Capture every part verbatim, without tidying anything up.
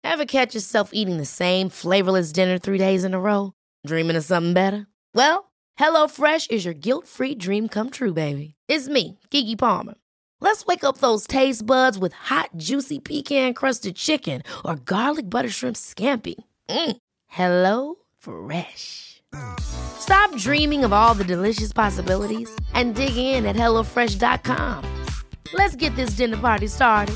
Ever catch yourself eating the same flavorless dinner three days in a row? Dreaming of something better? Well, HelloFresh is your guilt-free dream come true, baby. It's me, Keke Palmer. Let's wake up those taste buds with hot, juicy pecan-crusted chicken or garlic butter shrimp scampi. Mm. Hello Fresh. Stop dreaming of all the delicious possibilities and dig in at hello fresh dot com. Let's get this dinner party started.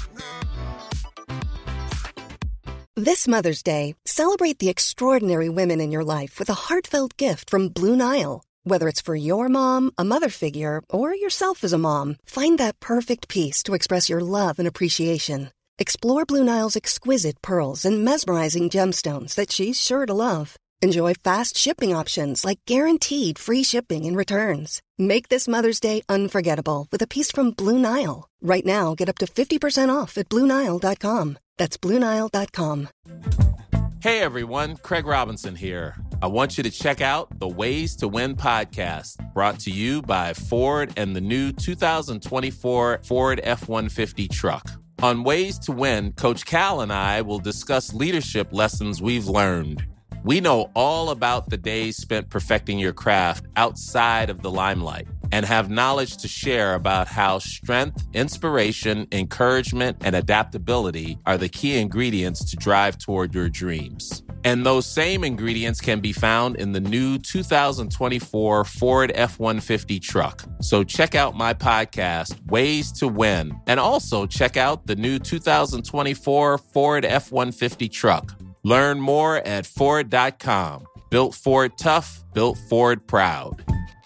This Mother's Day, celebrate the extraordinary women in your life with a heartfelt gift from Blue Nile. Whether it's for your mom, a mother figure, or yourself as a mom, find that perfect piece to express your love and appreciation. Explore Blue Nile's exquisite pearls and mesmerizing gemstones that she's sure to love. Enjoy fast shipping options like guaranteed free shipping and returns. Make this Mother's Day unforgettable with a piece from Blue Nile. Right now, get up to fifty percent off at blue nile dot com. That's blue nile dot com. Hey everyone, Craig Robinson here. I want you to check out the Ways to Win podcast, brought to you by Ford and the new two thousand twenty-four Ford F one fifty truck. On Ways to Win, Coach Cal and I will discuss leadership lessons we've learned. We know all about the days spent perfecting your craft outside of the limelight and have knowledge to share about how strength, inspiration, encouragement, and adaptability are the key ingredients to drive toward your dreams. And those same ingredients can be found in the new two thousand twenty-four Ford F one fifty truck. So check out my podcast, Ways to Win, and also check out the new two thousand twenty-four Ford F one fifty truck. Learn more at Ford dot com. Built Ford tough, built Ford proud.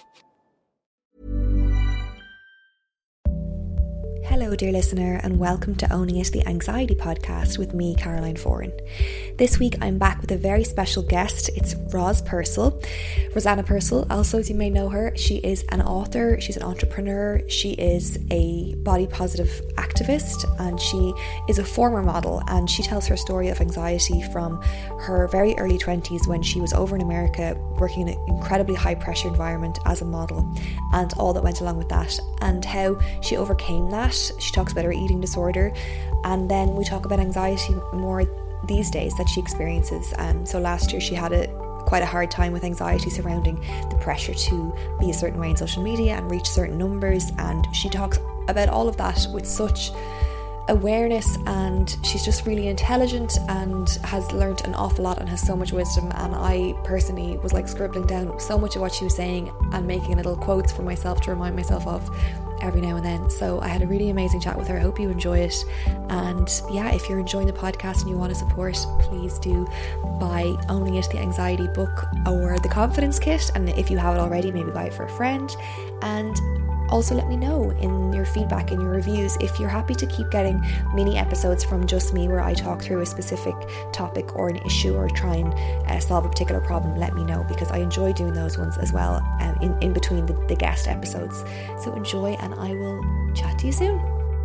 Hello, dear listener, and welcome to Owning It, the Anxiety Podcast with me, Caroline Foran. This week, I'm back with a very special guest. It's Ros Purcell. Rosanna Purcell, also as you may know her, she is an author, she's an entrepreneur, she is a body positive activist, and she is a former model, and she tells her story of anxiety from her very early twenties when she was over in America working in an incredibly high pressure environment as a model, and all that went along with that, and how she overcame that. She talks about her eating disorder, and then we talk about anxiety more these days that she experiences. Um, so last year she had a quite a hard time with anxiety surrounding the pressure to be a certain way in social media and reach certain numbers, and she talks about all of that with such awareness, and she's just really intelligent and has learned an awful lot and has so much wisdom. And I personally was like scribbling down so much of what she was saying and making little quotes for myself to remind myself of every now and then. So I had a really amazing chat with her. I hope you enjoy it, and yeah, if you're enjoying the podcast and you want to support, please do buy Owning It, the Anxiety book, or the Confidence Kit, and if you have it already, maybe buy it for a friend. And also let me know in your feedback, in your reviews, if you're happy to keep getting mini episodes from just me where I talk through a specific topic or an issue or try and uh, solve a particular problem. Let me know, because I enjoy doing those ones as well, um, in, in between the, the guest episodes. So enjoy, and I will chat to you soon.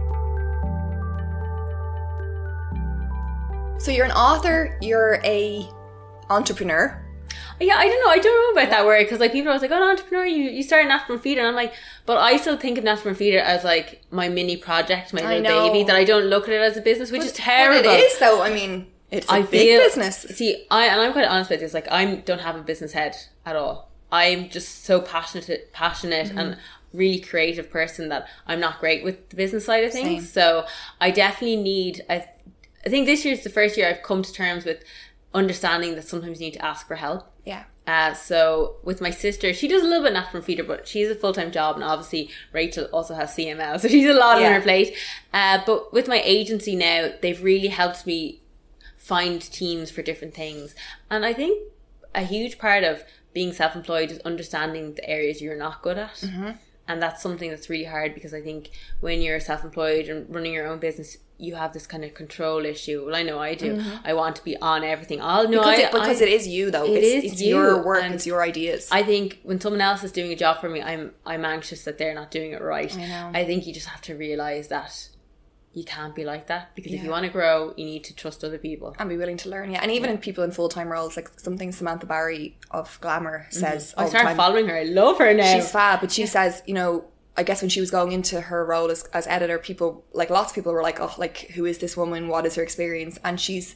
So you're an author, you're a entrepreneur. Yeah, I don't know. I don't know about that word, because like people are always like, "Oh, an entrepreneur, you you start Natural Feeder," and I'm like, but I still think of Natural Feeder as like my mini project, my little baby. That I don't look at it as a business, which but, is terrible. But it is, though. I mean, it's a I big feel, business. See, I and I'm quite honest about this. Like, I don't have a business head at all. I'm just so passionate, passionate, mm-hmm. and really creative person that I'm not great with the business side of things. Same. So I definitely need. I, I think this year's the first year I've come to terms with understanding that sometimes you need to ask for help. Yeah. Uh, so with my sister, she does a little bit Natural Feeder, but she's a full-time job, and obviously Rachel also has C M L, so she's a lot yeah. on her plate. Uh, but with my agency now, they've really helped me find teams for different things. And I think a huge part of being self-employed is understanding the areas you're not good at. Mm-hmm. And that's something that's really hard, because I think when you're self-employed and running your own business, you have this kind of control issue. Well, I know I do. Mm-hmm. I want to be on everything. I'll know because, I, it, because I, it is you, though. It it's, is it's you. your work. And it's your ideas. I think when someone else is doing a job for me, I'm I'm anxious that they're not doing it right. I know. I think you just have to realise that you can't be like that, because yeah. if you want to grow, you need to trust other people and be willing to learn. Yeah, and even yeah. in people in full-time roles, like something Samantha Barry of Glamour says. Mm-hmm. I started following her. I love her now. She's fab, but she yeah. says, you know, I guess when she was going into her role as, as editor, people, like lots of people were like, oh, like, who is this woman? What is her experience? And she's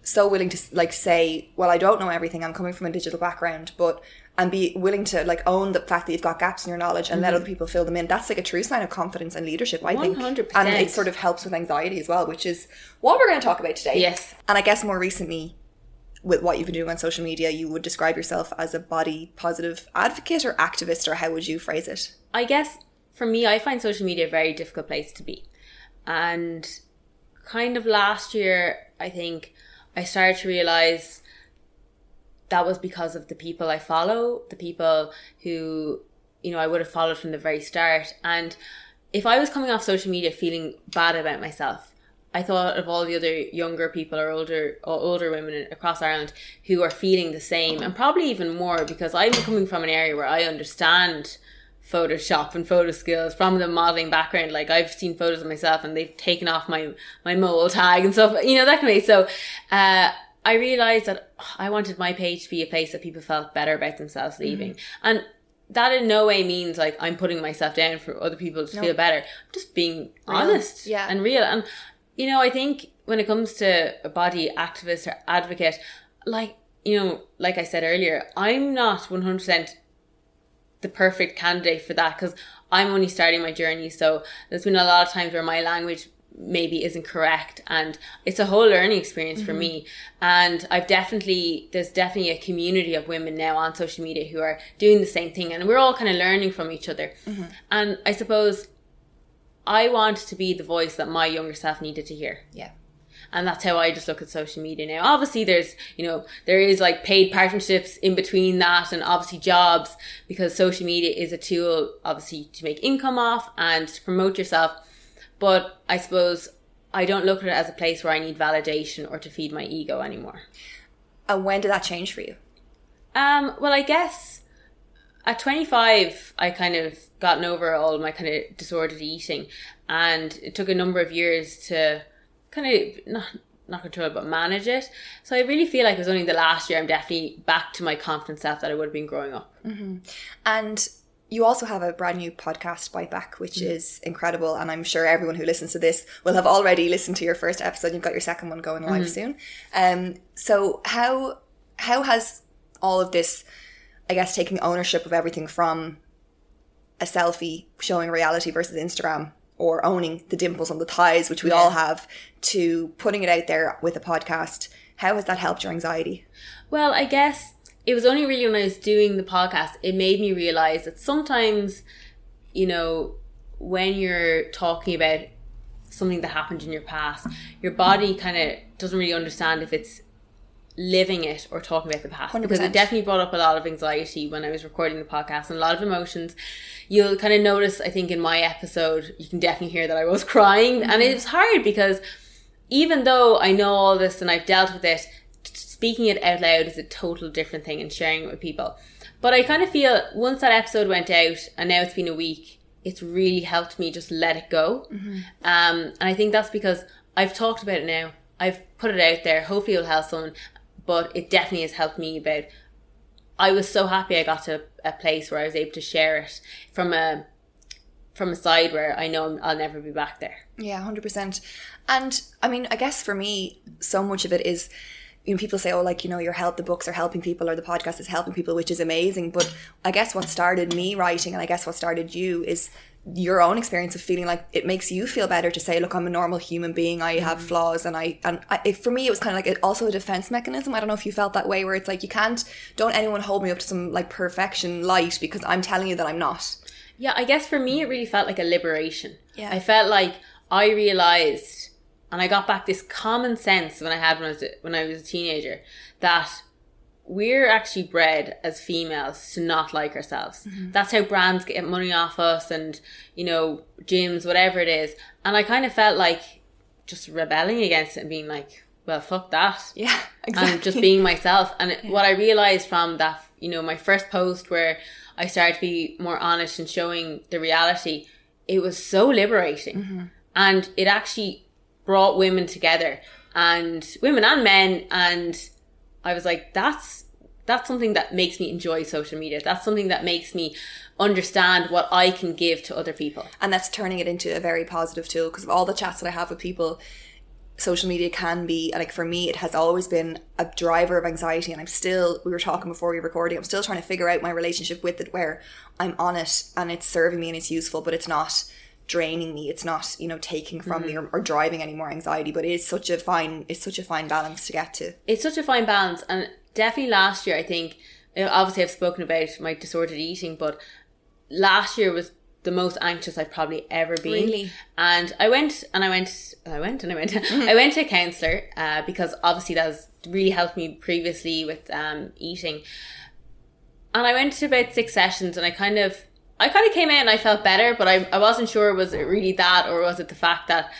so willing to like say, well, I don't know everything, I'm coming from a digital background, but and be willing to like own the fact that you've got gaps in your knowledge and mm-hmm. let other people fill them in. That's like a true sign of confidence and leadership, I think. one hundred percent. And it sort of helps with anxiety as well, which is what we're going to talk about today. Yes. And I guess more recently, with what you've been doing on social media, you would describe yourself as a body positive advocate or activist, or how would you phrase it? I guess for me, I find social media a very difficult place to be. And kind of last year, I think I started to realise that was because of the people I follow, the people who, you know, I would have followed from the very start. And if I was coming off social media feeling bad about myself, I thought of all the other younger people or older or older women across Ireland who are feeling the same, and probably even more, because I'm coming from an area where I understand Photoshop and photo skills from the modelling background. Like, I've seen photos of myself and they've taken off my, my mole tag and stuff, you know, that kind of way. So, uh, I realised that I wanted my page to be a place that people felt better about themselves leaving. Mm-hmm. And that in no way means like I'm putting myself down for other people to no. feel better. I'm just being real. honest yeah. and real. And, you know, I think when it comes to a body activist or advocate, like, you know, like I said earlier, I'm not one hundred percent the perfect candidate for that, because I'm only starting my journey. So there's been a lot of times where my language maybe isn't correct, and it's a whole learning experience mm-hmm. for me. And I've definitely there's definitely a community of women now on social media who are doing the same thing, and we're all kind of learning from each other. Mm-hmm. And I suppose I want to be the voice that my younger self needed to hear. Yeah. And that's how I just look at social media now. Obviously there's, you know, there is like paid partnerships in between that, and obviously jobs, because social media is a tool obviously to make income off and to promote yourself. But I suppose I don't look at it as a place where I need validation or to feed my ego anymore. And when did that change for you? Um, well, I guess at twenty-five, I kind of gotten over all my kind of disordered eating. And it took a number of years to kind of, not, not control it, but manage it. So I really feel like it was only the last year I'm definitely back to my confident self that I would have been growing up. Mm-hmm. And you also have a brand new podcast, Bite Back, which mm. is incredible. And I'm sure everyone who listens to this will have already listened to your first episode. You've got your second one going live mm. soon. Um, so how how has all of this, I guess, taking ownership of everything from a selfie showing reality versus Instagram, or owning the dimples on the thighs, which we yeah. all have, to putting it out there with a podcast, how has that helped your anxiety? Well, I guess it was only really when I was doing the podcast, it made me realise that sometimes, you know, when you're talking about something that happened in your past, your body kind of doesn't really understand if it's living it or talking about the past. one hundred percent. Because it definitely brought up a lot of anxiety when I was recording the podcast, and a lot of emotions. You'll kind of notice, I think in my episode, you can definitely hear that I was crying. Mm-hmm. And it was hard because even though I know all this and I've dealt with it, speaking it out loud is a total different thing, and sharing it with people. But I kind of feel once that episode went out, and now it's been a week, it's really helped me just let it go. Mm-hmm. Um, and I think that's because I've talked about it now. I've put it out there. Hopefully it'll help someone. But it definitely has helped me about, I was so happy I got to a place where I was able to share it from a from a side where I know I'll never be back there. Yeah, one hundred percent. And I mean, I guess for me, so much of it is, you know, people say, oh, like, you know, your help, the books are helping people, or the podcast is helping people, which is amazing. But I guess what started me writing, and I guess what started you, is your own experience of feeling like it makes you feel better to say, look, I'm a normal human being, I have mm. flaws, and I and I, it, for me it was kind of like a, also a defense mechanism. I don't know if you felt that way, where it's like, you can't, don't anyone hold me up to some like perfection light, because I'm telling you that I'm not. Yeah, I guess for me it really felt like a liberation. Yeah, I felt like I realised, and I got back this common sense when I had when I was a, when I was a teenager, that we're actually bred as females to not like ourselves. Mm-hmm. That's how brands get money off us, and, you know, gyms, whatever it is. And I kind of felt like just rebelling against it and being like, well, fuck that. Yeah, exactly. And just being myself. And yeah. what I realised from that, you know, my first post where I started to be more honest and showing the reality, it was so liberating. Mm-hmm. And it actually brought women together, and women and men, and I was like, that's that's something that makes me enjoy social media. That's something that makes me understand what I can give to other people. And that's turning it into a very positive tool, because of all the chats that I have with people, social media can be, like for me, it has always been a driver of anxiety, and I'm still, we were talking before we were recording, I'm still trying to figure out my relationship with it, where I'm on it and it's serving me and it's useful, but it's not draining me, it's not, you know, taking from mm-hmm. me or, or driving any more anxiety. But it is such a fine, it's such a fine balance to get to. It's such a fine balance. And definitely last year, I think, obviously I've spoken about my disordered eating, but last year was the most anxious I've probably ever been. Really? And I went and I went, I went and I went, mm-hmm. I went to a counsellor uh, because obviously that has really helped me previously with um, eating. And I went to about six sessions, and I kind of, I kind of came out and I felt better, but I, I wasn't sure, was it really that, or was it the fact that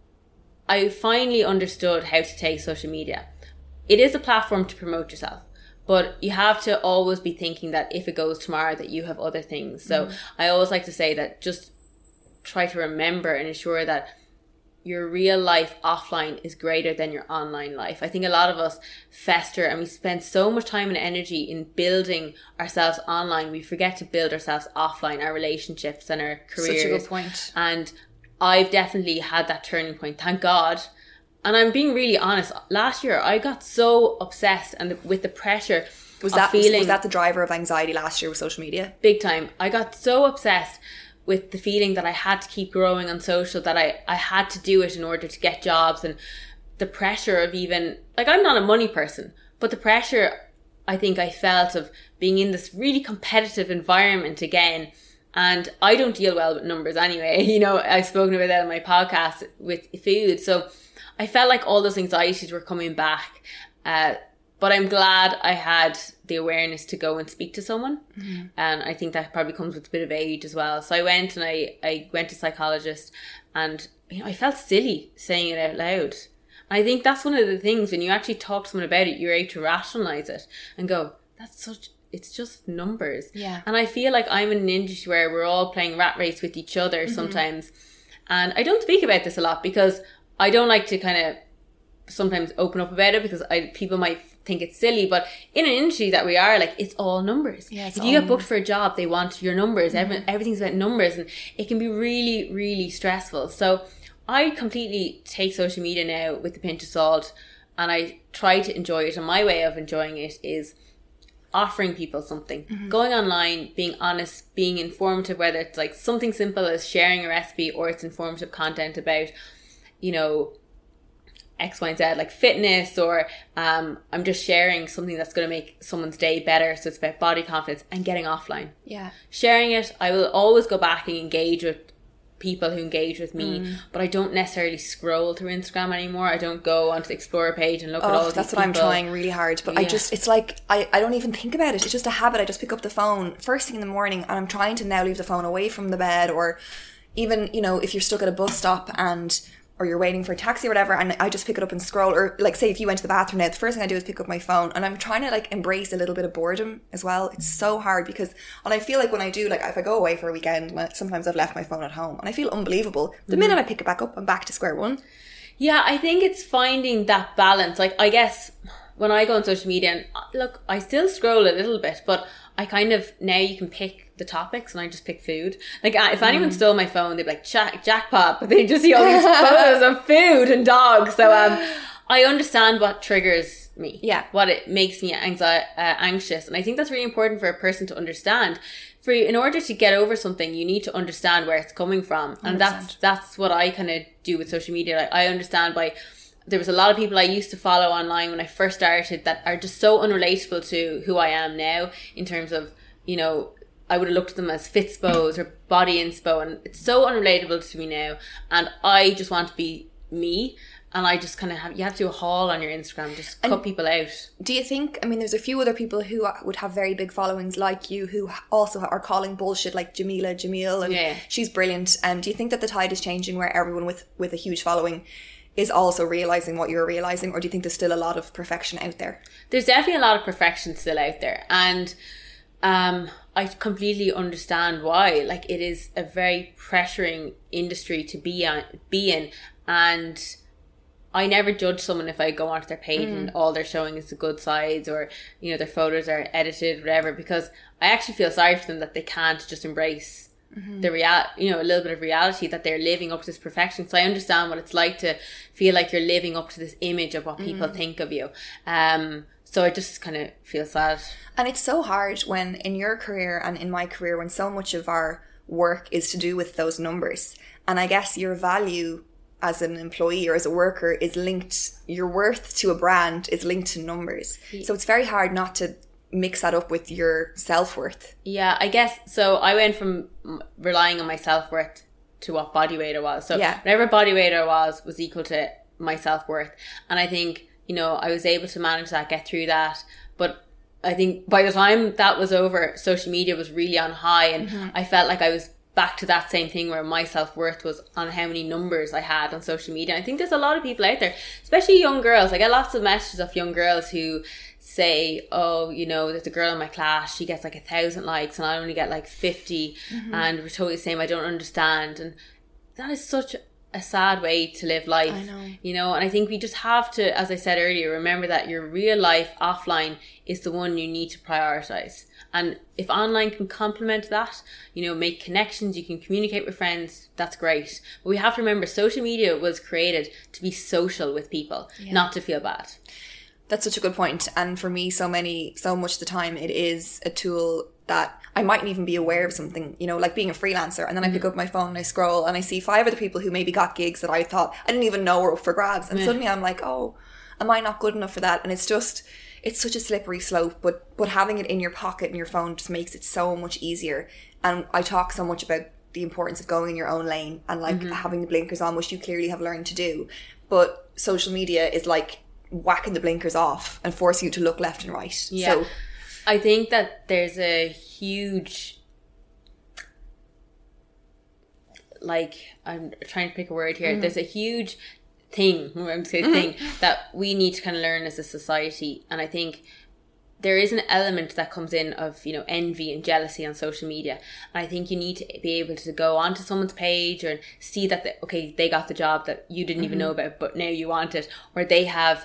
I finally understood how to take social media. It is a platform to promote yourself, but you have to always be thinking that if it goes tomorrow, that you have other things. So mm. I always like to say that just try to remember and ensure that your real life offline is greater than your online life. I think a lot of us fester and we spend so much time and energy in building ourselves online. We forget to build ourselves offline, our relationships and our careers. Such a good point. And I've definitely had that turning point, thank God. And I'm being really honest. Last year, I got so obsessed and with the pressure was of that, feeling... Was that the driver of anxiety last year with social media? Big time. I got so obsessed with the feeling that I had to keep growing on social, that I, I had to do it in order to get jobs, and the pressure of even, like, I'm not a money person, but the pressure I think I felt of being in this really competitive environment again. And I don't deal well with numbers anyway. You know, I've spoken about that in my podcast with food. So I felt like all those anxieties were coming back. Uh, But I'm glad I had the awareness to go and speak to someone. Mm-hmm. And I think that probably comes with a bit of age as well. So I went and I, I went to a psychologist, and you know, I felt silly saying it out loud. And I think that's one of the things, when you actually talk to someone about it, you're able to rationalize it and go, that's such, it's just numbers. Yeah. And I feel like I'm in an industry where we're all playing rat race with each other mm-hmm. sometimes. And I don't speak about this a lot because I don't like to kind of sometimes open up about it, because I, people might think it's silly, but in an industry that we are, like, it's all numbers. Yeah, if you get booked for a job, they want your numbers. Mm-hmm. Every, everything's about numbers, and it can be really, really stressful. So I completely take social media now with a pinch of salt, and I try to enjoy it. And my way of enjoying it is offering people something, mm-hmm. going online, being honest, being informative, whether it's like something simple as sharing a recipe, or it's informative content about, you know, X, Y, and Z, like fitness, or um, I'm just sharing something that's going to make someone's day better. So it's about body confidence and getting offline. Yeah. Sharing it, I will always go back and engage with people who engage with me, mm. but I don't necessarily scroll through Instagram anymore. I don't go onto the Explorer page and look oh, at all of that's these what people. I'm trying really hard. But yeah. I just, it's like, I, I don't even think about it. It's just a habit. I just pick up the phone first thing in the morning, and I'm trying to now leave the phone away from the bed, or even, you know, if you're stuck at a bus stop and or you're waiting for a taxi or whatever, and I just pick it up and scroll. Or like, say if you went to the bathroom now, the first thing I do is pick up my phone, and I'm trying to like embrace a little bit of boredom as well. It's so hard because, and I feel like when I do, like if I go away for a weekend, sometimes I've left my phone at home and I feel unbelievable. The mm. minute I pick it back up, I'm back to square one. Yeah, I think it's finding that balance. Like, I guess when I go on social media, and look, I still scroll a little bit, but I kind of, now you can pick the topics, and I just pick food. Like, if anyone mm. stole my phone, they'd be like, Jack, jackpot, but they just see all these photos of food and dogs. So um, I understand what triggers me. Yeah. What it makes me anxi- uh, anxious. And I think that's really important for a person to understand. For in order to get over something, you need to understand where it's coming from. And one hundred percent. that's that's what I kind of do with social media. Like, I understand by... There was a lot of people I used to follow online when I first started that are just so unrelatable to who I am now, in terms of, you know, I would have looked at them as Fitspos or Body Inspo, and it's so unrelatable to me now. And I just want to be me. And I just kind of have, you have to do a haul on your Instagram, just and cut people out. Do you think, I mean, there's a few other people who would have very big followings like you, who also are calling bullshit, like Jamila Jamil, and yeah. she's brilliant. Um, do you think that the tide is changing where everyone with, with a huge following is also realising what you're realising, or do you think there's still a lot of perfection out there? There's definitely a lot of perfection still out there, and um, I completely understand why. Like, it is a very pressuring industry to be on, be in, and I never judge someone if I go onto their page mm. and all they're showing is the good sides, or, you know, their photos are edited, whatever, because I actually feel sorry for them that they can't just embrace mm-hmm. the real, you know, a little bit of reality that they're living up to this perfection. So I understand what it's like to feel like you're living up to this image of what people mm. think of you. Um, so I just kind of feel sad. And it's so hard when in your career and in my career, when so much of our work is to do with those numbers. And I guess your value as an employee or as a worker is linked, your worth to a brand is linked to numbers. Yeah. So it's very hard not to mix that up with your self-worth. Yeah, I guess. So I went from relying on my self-worth to what body weight I was. So yeah. whatever body weight I was was equal to my self-worth. And I think, you know, I was able to manage that, get through that. But I think by the time that was over, social media was really on high, and mm-hmm. I felt like I was back to that same thing where my self-worth was on how many numbers I had on social media. I think there's a lot of people out there, especially young girls. I get lots of messages of young girls who say, oh, you know, there's a girl in my class, she gets like a thousand likes and I only get like fifty, mm-hmm. and we're totally the same, I don't understand. And that is such a sad way to live life. I know. You know, and I think we just have to, as I said earlier, remember that your real life offline is the one you need to prioritize. And if online can complement that, you know, make connections, you can communicate with friends, that's great. But we have to remember social media was created to be social with people, yeah. not to feel bad. That's such a good point. And for me, so many, so much of the time, it is a tool that I mightn't even be aware of something, you know, like being a freelancer. And then mm-hmm. I pick up my phone and I scroll and I see five other people who maybe got gigs that I thought I didn't even know were up for grabs. And yeah. suddenly I'm like, oh, am I not good enough for that? And it's just, it's such a slippery slope. But, but having it in your pocket and your phone just makes it so much easier. And I talk so much about the importance of going in your own lane and like mm-hmm. having the blinkers on, which you clearly have learned to do. But social media is like whacking the blinkers off and forcing you to look left and right. Yeah. So I think that there's a huge, like, I'm trying to pick a word here. Mm. There's a huge thing, I'm going to say thing, that we need to kind of learn as a society. And I think there is an element that comes in of, you know, envy and jealousy on social media. And I think you need to be able to go onto someone's page and see that, they, okay, they got the job that you didn't mm-hmm. even know about, but now you want it. Or they have,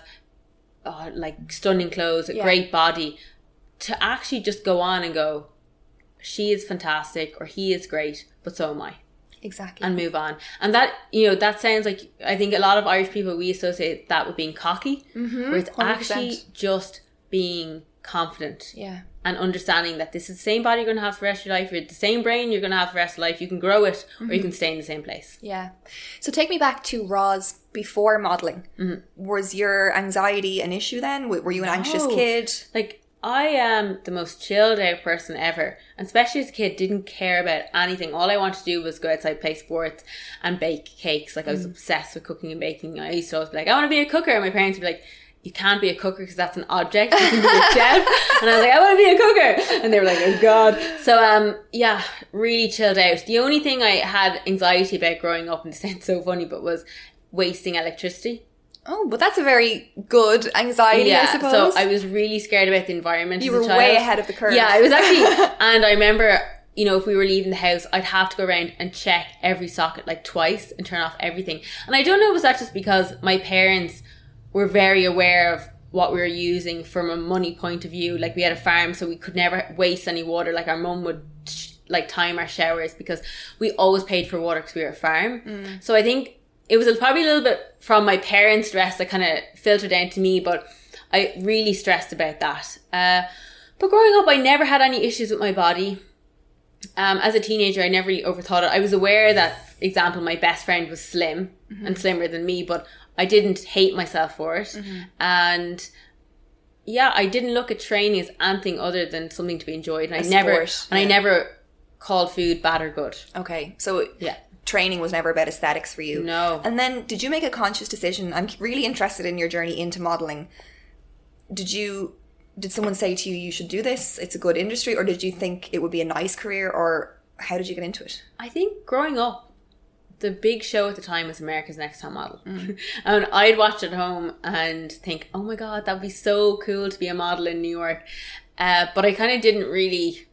oh, like, stunning clothes, a yeah. great body. To actually just go on and go, she is fantastic or he is great, but so am I. Exactly. And move on. And that, you know, that sounds like, I think a lot of Irish people, we associate that with being cocky, mm-hmm, where it's one hundred percent actually just being confident. Yeah. And understanding that this is the same body you're going to have for the rest of your life. You're the same brain you're going to have for the rest of life. You can grow it mm-hmm. or you can stay in the same place. Yeah. So take me back to Roz before modelling. Mm-hmm. Was your anxiety an issue then? Were you an no. anxious kid? Like, I am the most chilled out person ever. And especially as a kid, didn't care about anything. All I wanted to do was go outside, play sports and bake cakes. Like, I was mm. obsessed with cooking and baking. I used to always be like, I want to be a cooker. And my parents would be like, you can't be a cooker because that's an object. You can be a chef. And I was like, I want to be a cooker. And they were like, oh God. So, um, yeah, really chilled out. The only thing I had anxiety about growing up, and it sounds so funny, but was wasting electricity. Oh, but that's a very good anxiety, yeah, I suppose. So I was really scared about the environment. You as were a child. way ahead of the curve. Yeah, I was actually, and I remember, you know, if we were leaving the house, I'd have to go around and check every socket like twice and turn off everything. And I don't know if it was that just because my parents were very aware of what we were using from a money point of view. Like, we had a farm, so we could never waste any water. Like, our mum would like time our showers because we always paid for water because we were a farm. Mm. So I think it was probably a little bit from my parents' stress that kind of filtered down to me, but I really stressed about that. Uh, but growing up, I never had any issues with my body. Um, as a teenager, I never really overthought it. I was aware that, for example, my best friend was slim mm-hmm. and slimmer than me, but I didn't hate myself for it. Mm-hmm. And yeah, I didn't look at training as anything other than something to be enjoyed. And I never, sport, and yeah. I never called food bad or good. Okay, so yeah. Training was never about aesthetics for you. No. And then did you make a conscious decision? I'm really interested in your journey into modelling. Did you, did someone say to you, you should do this, it's a good industry, or did you think it would be a nice career, or how did you get into it? I think growing up, the big show at the time was America's Next Top Model. Mm. And I'd watch it at home and think, oh my God, that would be so cool to be a model in New York. Uh, but I kind of didn't really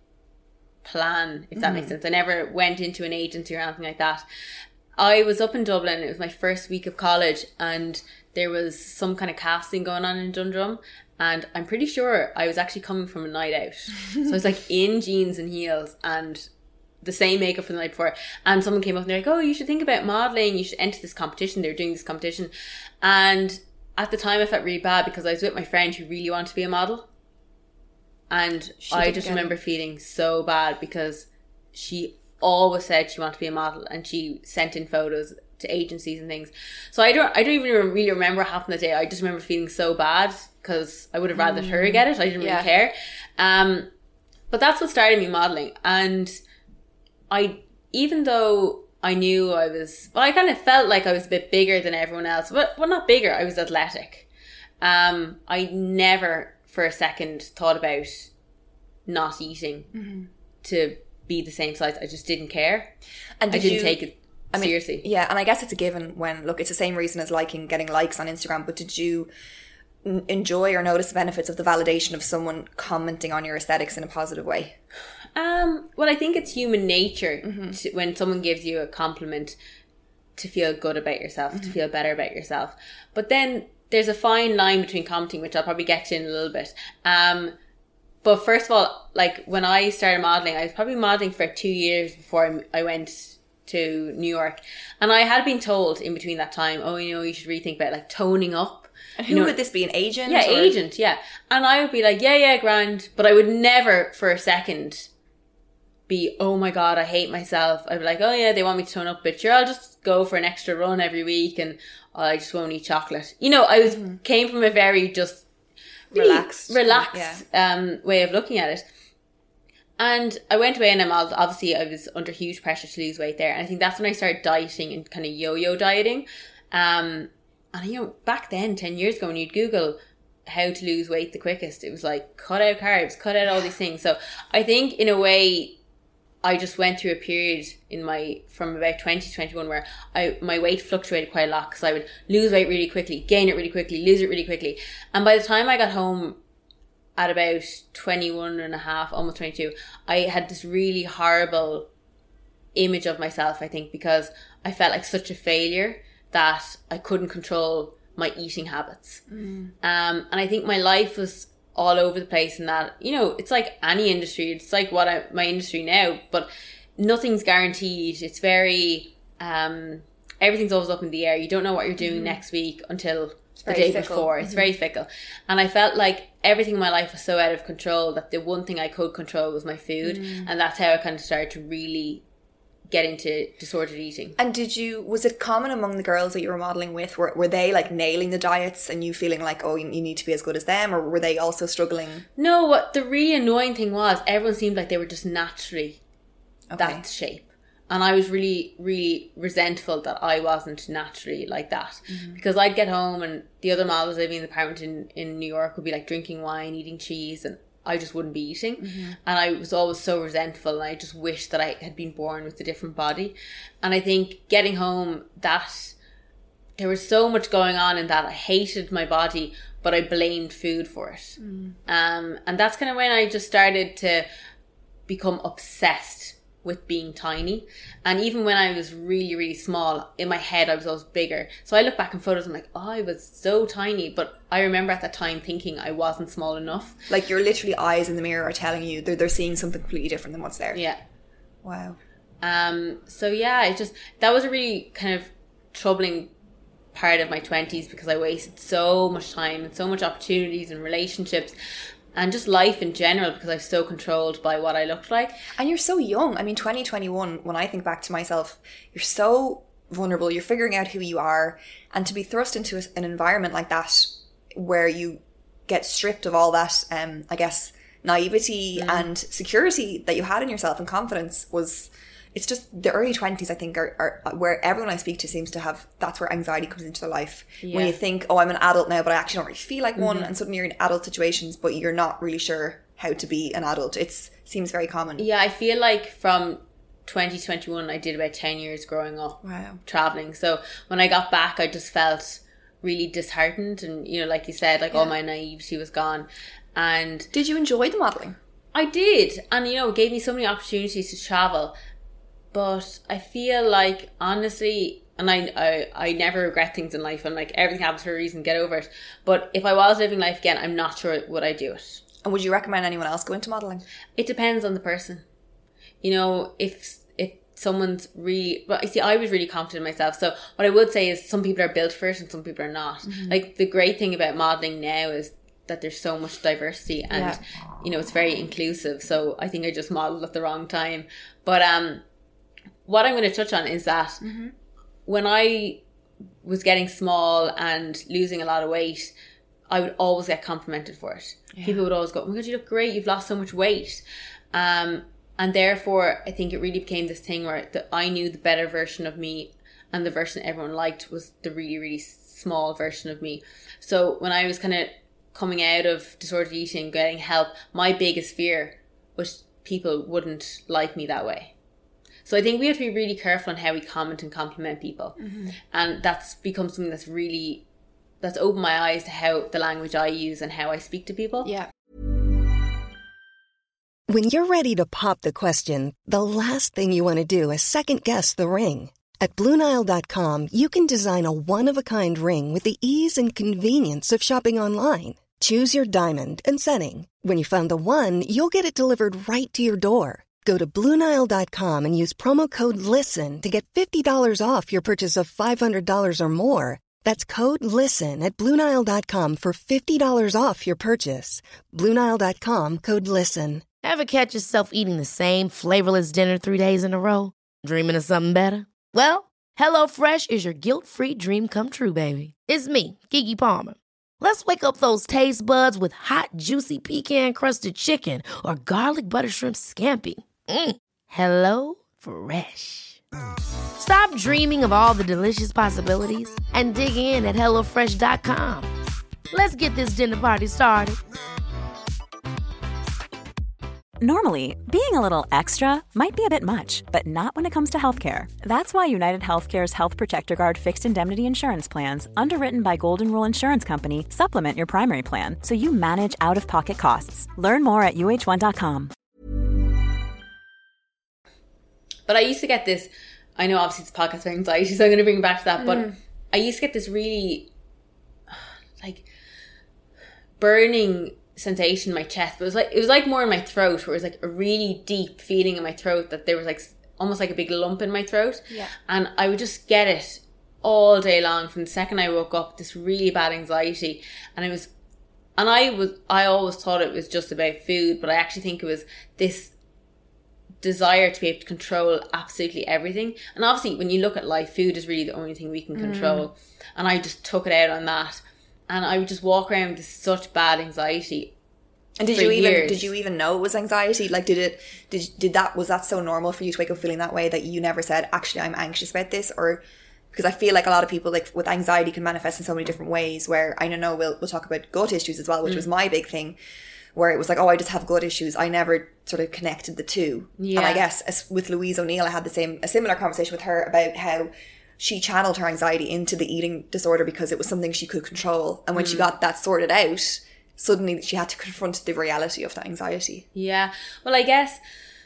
plan, if that mm. makes sense. I never went into an agency or anything like that. I was up in Dublin, it was my first week of college, and there was some kind of casting going on in Dundrum, and I'm pretty sure I was actually coming from a night out. So I was like in jeans and heels and the same makeup from the night before, and someone came up and they're like, oh, you should think about modelling, you should enter this competition. They were doing this competition, and at the time I felt really bad because I was with my friend who really wanted to be a model, and she I just remember it. feeling so bad because she always said she wanted to be a model, and she sent in photos to agencies and things. So I don't I don't even really remember what happened that day. I just remember feeling so bad because I would have rather mm. her get it. I didn't yeah. really care. Um, but that's what started me modelling, and I, even though I knew I was, well, I kind of felt like I was a bit bigger than everyone else, but well, not bigger, I was athletic. Um, I never for a second thought about not eating mm-hmm. to be the same size. I just didn't care. And did I didn't you, take it I mean, seriously. Yeah, and I guess it's a given when, look, it's the same reason as liking, getting likes on Instagram, but did you n- enjoy or notice the benefits of the validation of someone commenting on your aesthetics in a positive way? Um, well, I think it's human nature mm-hmm. to, when someone gives you a compliment to feel good about yourself, mm-hmm. to feel better about yourself. But then there's a fine line between commenting, which I'll probably get to in a little bit. Um, but first of all, like when I started modelling, I was probably modelling for two years before I, I went to New York. And I had been told in between that time, oh, you know, you should really think about like toning up. And who you know, would this be, an agent? Yeah, or? agent, yeah. And I would be like, yeah, yeah, grand. But I would never for a second be, oh my God, I hate myself. I'd be like, oh yeah, they want me to tone up a bit. Sure, I'll just go for an extra run every week and oh, I just won't eat chocolate. You know, I was mm-hmm. came from a very just really relaxed, relaxed yeah. um, way of looking at it. And I went away and I'm obviously I was under huge pressure to lose weight there. And I think that's when I started dieting and kind of yo-yo dieting. Um, and you know, back then, ten years ago, when you'd Google how to lose weight the quickest, it was like, cut out carbs, cut out all these things. So I think in a way, I just went through a period in my, from about twenty to twenty-one where I, my weight fluctuated quite a lot because I would lose weight really quickly, gain it really quickly, lose it really quickly. And by the time I got home at about twenty-one and a half, almost twenty-two, I had this really horrible image of myself, I think, because I felt like such a failure that I couldn't control my eating habits. Mm. Um, and I think my life was all over the place in that, you know, it's like any industry. It's like what I, my industry now, but nothing's guaranteed. It's very, um, everything's always up in the air. You don't know what you're doing mm. next week until the day fickle. before. It's mm-hmm. very fickle. And I felt like everything in my life was so out of control that the one thing I could control was my food. Mm. And that's how I kind of started to really get into disordered eating. And did you, was it common among the girls that you were modelling with, were, were they like nailing the diets and you feeling like, oh, you, you need to be as good as them, or were they also struggling? No, what the really annoying thing was, everyone seemed like they were just naturally okay. that shape. And I was really, really resentful that I wasn't naturally like that. Mm-hmm. Because I'd get home and the other models living in the apartment in, in New York would be like drinking wine, eating cheese, and I just wouldn't be eating. Mm-hmm. And I was always so resentful, and I just wished that I had been born with a different body. And I think getting home, that there was so much going on in that. I hated my body, but I blamed food for it. Mm. Um, and that's kind of when I just started to become obsessed with being tiny. And even when I was really, really small, in my head I was always bigger. So I look back in photos and I'm like, oh, I was so tiny. But I remember at that time thinking I wasn't small enough. Like your literally eyes in the mirror are telling you they're, they're seeing something completely different than what's there. Yeah. Wow. Um. So yeah, it just, that was a really kind of troubling part of my twenties because I wasted so much time and so much opportunities and relationships and just life in general because I was so controlled by what I looked like. And you're so young. I mean, twenty twenty-one, when I think back to myself, you're so vulnerable. You're figuring out who you are. And to be thrust into a, an environment like that where you get stripped of all that, um, I guess, naivety mm. and security that you had in yourself and confidence was... It's just the early twenties, I think, are, are where everyone I speak to seems to have, that's where anxiety comes into their life. Yeah. When you think, oh, I'm an adult now, but I actually don't really feel like one. Mm-hmm. And suddenly you're in adult situations, but you're not really sure how to be an adult. It seems very common. Yeah, I feel like from twenty twenty-one, I did about ten years growing up, wow. traveling. So when I got back, I just felt really disheartened. And, you know, like you said, like yeah. all my naivety was gone. And did you enjoy the modelling? I did. And, you know, it gave me so many opportunities to travel. But I feel like, honestly, and I, I I never regret things in life, and like everything happens for a reason, get over it. But if I was living life again, I'm not sure would I do it. And would you recommend anyone else go into modelling? It depends on the person. you know, if if someone's really, but I see, I was really confident in myself. So what I would say is some people are built for it and some people are not. Mm-hmm. Like the great thing about modelling now is that there's so much diversity and, yeah. you know, it's very inclusive. So I think I just modelled at the wrong time. But um, what I'm going to touch on is that mm-hmm. when I was getting small and losing a lot of weight, I would always get complimented for it. Yeah. People would always go, oh my God, you look great. You've lost so much weight. Um, and therefore, I think it really became this thing where the, I knew the better version of me and the version everyone liked was the really, really small version of me. So when I was kind of coming out of disordered eating, getting help, my biggest fear was people wouldn't like me that way. So I think we have to be really careful on how we comment and compliment people. Mm-hmm. And that's become something that's really, that's opened my eyes to how the language I use and how I speak to people. Yeah. When you're ready to pop the question, the last thing you want to do is second guess the ring. At Blue Nile dot com, you can design a one-of-a-kind ring with the ease and convenience of shopping online. Choose your diamond and setting. When you find the one, you'll get it delivered right to your door. Go to Blue Nile dot com and use promo code LISTEN to get fifty dollars off your purchase of five hundred dollars or more. That's code LISTEN at Blue Nile dot com for fifty dollars off your purchase. Blue Nile dot com, code LISTEN. Ever catch yourself eating the same flavorless dinner three days in a row? Dreaming of something better? Well, HelloFresh is your guilt-free dream come true, baby. It's me, Keke Palmer. Let's wake up those taste buds with hot, juicy pecan-crusted chicken or garlic butter shrimp scampi. Mm. Hello Fresh. Stop dreaming of all the delicious possibilities and dig in at hello fresh dot com. Let's get this dinner party started. Normally, being a little extra might be a bit much, but not when it comes to healthcare. That's why United Healthcare's Health Protector Guard fixed indemnity insurance plans, underwritten by Golden Rule Insurance Company, supplement your primary plan so you manage out-of-pocket costs. Learn more at U H one dot com. But I used to get this, I know obviously it's a podcast about anxiety, so I'm going to bring it back to that, mm. but I used to get this really, like, burning sensation in my chest, but it was like it was like more in my throat, where it was like a really deep feeling in my throat that there was like almost like a big lump in my throat. Yeah. And I would just get it all day long from the second I woke up, this really bad anxiety. And it was and I was I always thought it was just about food, but I actually think it was this desire to be able to control absolutely everything. And obviously when you look at life, food is really the only thing we can control. Mm. And I just took it out on that. And I would just walk around with such bad anxiety. And did you even years. did you even know it was anxiety? Like, did it did did that was that so normal for you to wake up feeling that way that you never said, actually, I'm anxious about this? Or because I feel like a lot of people, like with anxiety, can manifest in so many different ways. Where I don't know, we'll we'll talk about gut issues as well, which mm. was my big thing. Where it was like, oh, I just have gut issues. I never sort of connected the two. Yeah. And I guess as with Louise O'Neill, I had the same a similar conversation with her about how she channeled her anxiety into the eating disorder because it was something she could control. And when mm. she got that sorted out, suddenly she had to confront the reality of that anxiety. Yeah. Well, I guess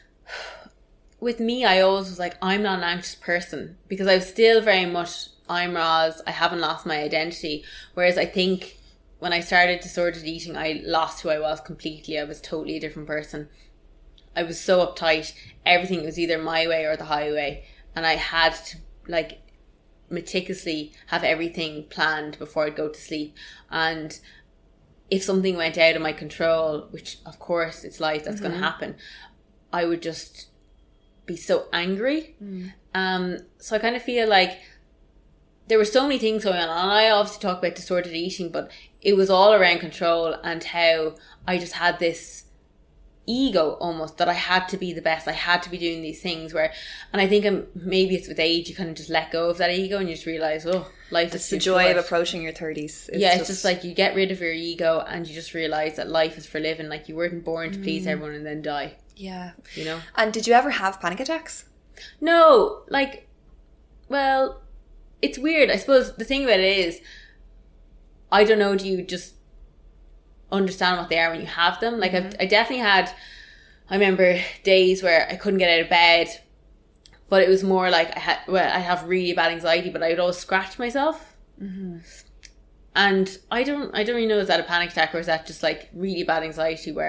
with me, I always was like, I'm not an anxious person because I was still very much, I'm Roz, I haven't lost my identity. Whereas I think when I started disordered eating, I lost who I was completely. I was totally a different person. I was so uptight. Everything was either my way or the highway. And I had to, like, meticulously have everything planned before I'd go to sleep. And if something went out of my control, which of course it's life, that's mm-hmm. going to happen, I would just be so angry. Mm. Um, so I kind of feel like there were so many things going on. And I obviously talk about disordered eating, but it was all around control and how I just had this ego almost that I had to be the best. I had to be doing these things where, and I think I'm, maybe it's with age, you kind of just let go of that ego and you just realise, oh, life That's is the joy short. Of approaching your thirties. It's yeah, it's just, just like you get rid of your ego and you just realise that life is for living. Like you weren't born to please mm. everyone and then die. Yeah. You know? And did you ever have panic attacks? No, like, well, it's weird. I suppose the thing about it is, I don't know, do you just understand what they are when you have them? Like mm-hmm. I've, I definitely had, I remember days where I couldn't get out of bed, but it was more like I had, well, I have really bad anxiety, but I would always scratch myself. Mm-hmm. And I don't, I don't really know, is that a panic attack or is that just like really bad anxiety where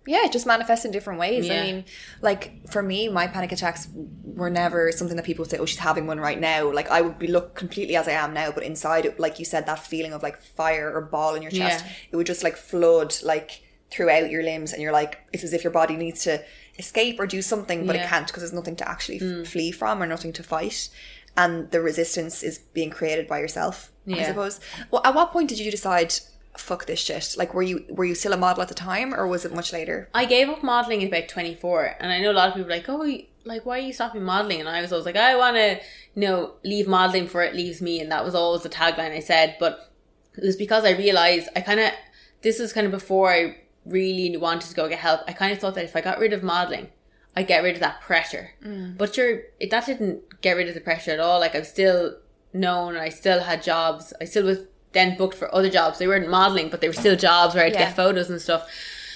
Yeah, it just manifests in different ways. Yeah. I mean, like, for me, my panic attacks were never something that people would say, oh, she's having one right now. Like, I would be look completely as I am now, but inside, it, like you said, that feeling of, like, fire or ball in your chest, Yeah. it would just, like, flood, like, throughout your limbs. And you're like, it's as if your body needs to escape or do something, but Yeah. it can't because there's nothing to actually Mm. f- flee from or nothing to fight. And the resistance is being created by yourself, I Yeah. suppose. Well, at what point did you decide... fuck this shit? Like, were you were you still a model at the time, or was it much later? I gave up modelling at about twenty-four, and I know a lot of people are like, oh, like, why are you stopping modelling? And I was always like, I want to, you know, leave modelling before it leaves me, and that was always the tagline I said. But it was because I realised I kind of, this is kind of before I really wanted to go get help. I kind of thought that if I got rid of modelling, I'd get rid of that pressure. Mm. But you're, it, that didn't get rid of the pressure at all. Like, I was still known, and I still had jobs. I still was then booked for other jobs. They weren't modelling, but they were still jobs where I had to Yeah. get photos and stuff.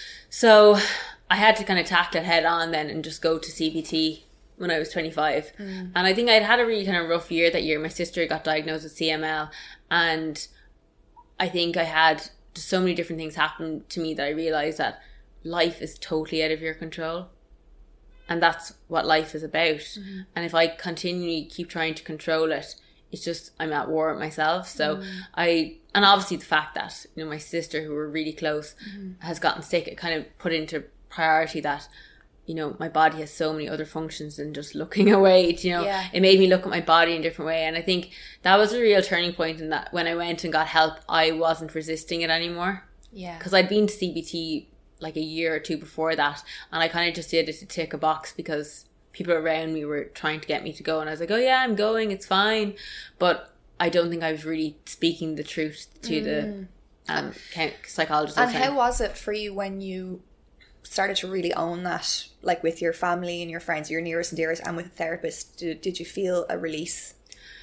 So I had to kind of tackle it head on then and just go to C B T when I was twenty-five. Mm. And I think I'd had a really kind of rough year that year. My sister got diagnosed with C M L, and I think I had just so many different things happen to me that I realised that life is totally out of your control. And that's what life is about. Mm-hmm. And if I continually keep trying to control it, it's just, I'm at war with myself. So mm. I, and obviously the fact that, you know, my sister, who were really close, mm. has gotten sick, it kind of put into priority that, you know, my body has so many other functions than just looking away. You know, yeah. It made me look at my body in a different way. And I think that was a real turning point in that when I went and got help, I wasn't resisting it anymore. Yeah. Because I'd been to C B T like a year or two before that. And I kind of just did it to tick a box because people around me were trying to get me to go, and I was like, oh yeah, I'm going, it's fine. But I don't think I was really speaking the truth to mm. the um, psychologist. And how was it for you when you started to really own that, like with your family and your friends, your nearest and dearest, and with a therapist? Did, did you feel a release?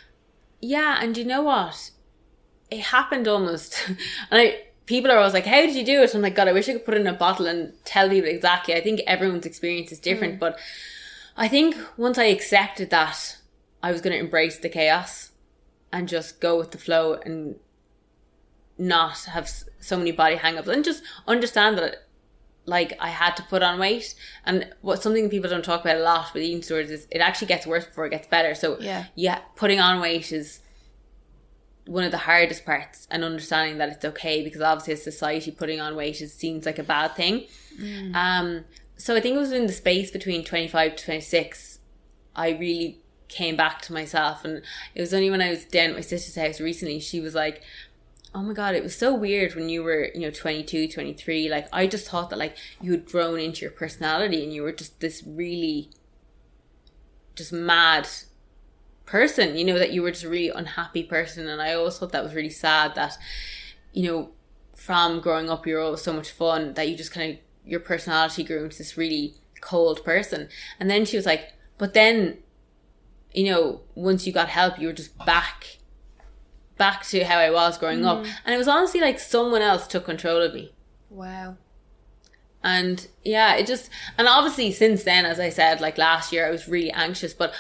Yeah, and you know what? It happened almost. And I, people are always like, how did you do it? I'm like, God, I wish I could put it in a bottle and tell people exactly. I think everyone's experience is different, mm. but I think once I accepted that, I was going to embrace the chaos and just go with the flow and not have so many body hang-ups and just understand that, like, I had to put on weight. And what something people don't talk about a lot with eating disorders is it actually gets worse before it gets better. So yeah, yeah, putting on weight is one of the hardest parts, and understanding that it's okay, because obviously as society, putting on weight is, seems like a bad thing. Mm. Um. So I think it was in the space between twenty-five to twenty-six, I really came back to myself. And it was only when I was down at my sister's house recently, she was like, oh my God, it was so weird when you were, you know, twenty-two, twenty-three. Like, I just thought that, like, you had grown into your personality and you were just this really just mad person, you know, that you were just a really unhappy person. And I always thought that was really sad that, you know, from growing up, you're always so much fun that you just kind of, your personality grew into this really cold person. And then she was like, but then, you know, once you got help, you were just back back to how I was growing mm. up. And it was honestly like someone else took control of me. Wow. And yeah, it just, and obviously since then, as I said, like last year I was really anxious, but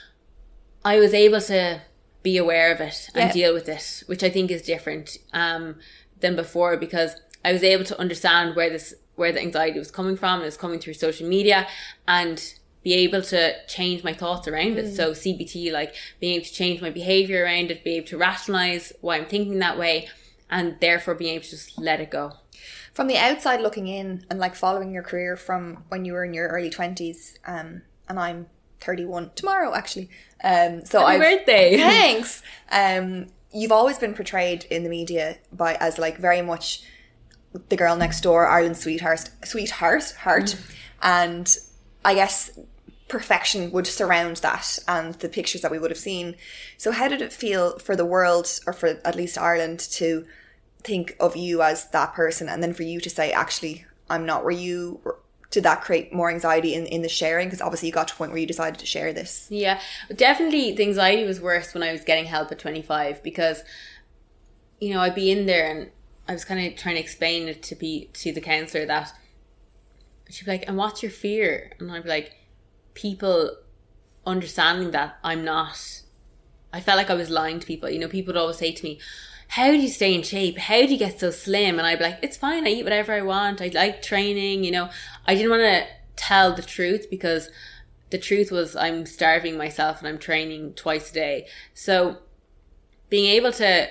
I was able to be aware of it and yeah. deal with it, which I think is different um, than before, because I was able to understand where this where the anxiety was coming from. It was coming through social media, and be able to change my thoughts around it. Mm. So C B T, like being able to change my behaviour around it, be able to rationalise why I'm thinking that way, and therefore being able to just let it go. From the outside looking in, and like following your career from when you were in your early twenties, um, and I'm thirty-one tomorrow actually. Um, so Happy I've, birthday! Thanks. Um, you've always been portrayed in the media by as like very much the girl next door, Ireland's sweetheart, sweetheart, heart, mm. and I guess perfection would surround that and the pictures that we would have seen. So how did it feel for the world, or for at least Ireland, to think of you as that person, and then for you to say, actually, I'm not? Were you, did that create more anxiety in, in the sharing? Because obviously you got to a point where you decided to share this. Yeah, definitely the anxiety was worse when I was getting help at twenty-five, because, you know, I'd be in there and I was kind of trying to explain it to be to the counsellor that she'd be like, and what's your fear? And I'd be like, people understanding that I'm not, I felt like I was lying to people. You know, people would always say to me, how do you stay in shape? How do you get so slim? And I'd be like, it's fine. I eat whatever I want. I like training, you know. I didn't want to tell the truth because the truth was I'm starving myself and I'm training twice a day. So being able to,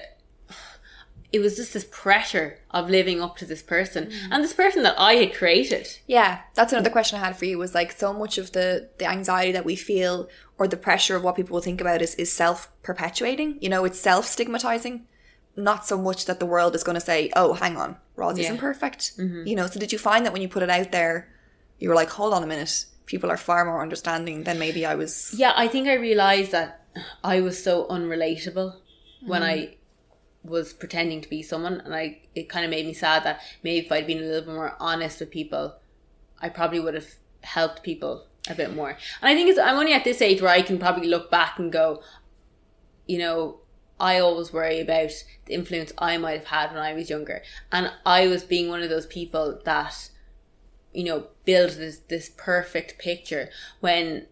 it was just this pressure of living up to this person mm. and this person that I had created. Yeah, that's another question I had for you was like so much of the, the anxiety that we feel or the pressure of what people will think about is, is self-perpetuating. You know, it's self-stigmatizing. Not so much that the world is going to say, oh, hang on, Roz yeah. isn't perfect. Mm-hmm. You know, so did you find that when you put it out there, you were like, hold on a minute, people are far more understanding than maybe I was? Yeah, I think I realised that I was so unrelatable mm. when I was pretending to be someone, and I it kind of made me sad that maybe if I'd been a little bit more honest with people, I probably would have helped people a bit more. And I think it's I'm only at this age where I can probably look back and go, you know, I always worry about the influence I might have had when I was younger, and I was being one of those people that, you know, build this this perfect picture when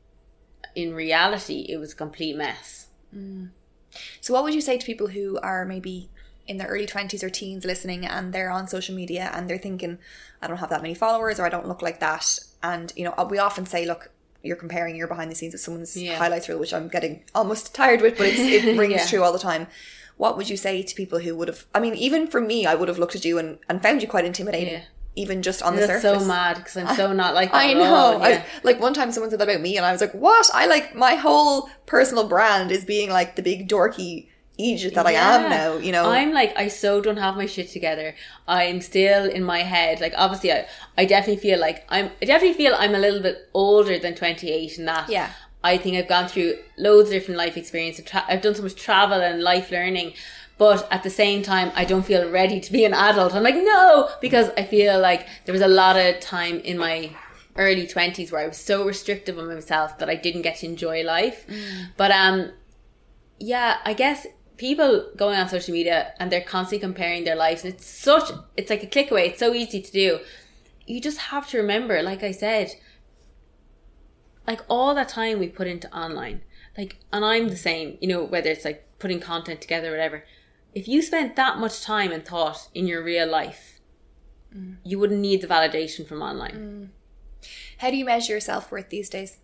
in reality it was a complete mess. Mm. So what would you say to people who are maybe in their early twenties or teens listening and they're on social media and they're thinking, I don't have that many followers or I don't look like that? And, you know, we often say, look, you're comparing your behind the scenes with someone's yeah. highlights reel, which I'm getting almost tired with, but it's, it rings yeah. true all the time. What would you say to people who would have, I mean, even for me, I would have looked at you and, and found you quite intimidating. Yeah. Even just on the That's surface. so mad because I'm so not like that I at know. all. Yeah. I, like one time someone said that about me and I was like, what? I like, my whole personal brand is being like the big dorky Egypt that yeah. I am now, you know. I'm like, I so don't have my shit together. I'm still in my head. Like obviously I, I definitely feel like I'm, I definitely feel I'm a little bit older than twenty-eight in that. Yeah. I think I've gone through loads of different life experiences. Tra- I've done so much travel and life learning. But at the same time, I don't feel ready to be an adult. I'm like, no, because I feel like there was a lot of time in my early twenties where I was so restrictive of myself that I didn't get to enjoy life. Mm. But um, yeah, I guess people going on social media and they're constantly comparing their lives. And it's such, it's like a click away. It's so easy to do. You just have to remember, like I said, like all that time we put into online, like, and I'm the same, you know, whether it's like putting content together or whatever. If you spent that much time and thought in your real life, mm. you wouldn't need the validation from online. Mm. How do you measure your self-worth these days?